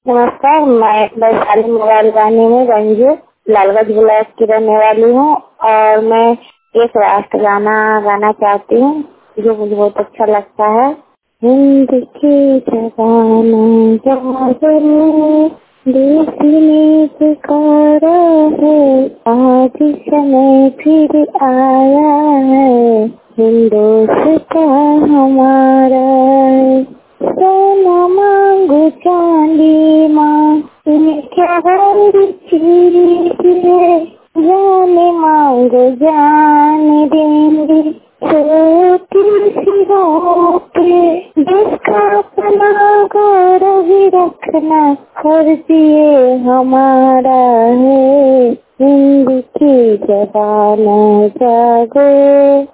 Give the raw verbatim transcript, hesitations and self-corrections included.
नमस्कार, मैं वैशाली मोबाइल वाहिनी में रंजू लालगंज ब्लॉक की रहने वाली हूँ और मैं एक राष्ट्र गाना गाना चाहती हूँ जो मुझे बहुत अच्छा लगता है। हिंद की जवान जागो, देश में पुकारा है, आज समय फिर आया है, हिंदुस्तान हमारा। सोना मांगो चांदी माँ, तुम्हें क्या है, जाने मांगो जान देंगे, देश का अपना गौरव ही रखना फर्ज ये हमारा है। हिंद की जवान जागो।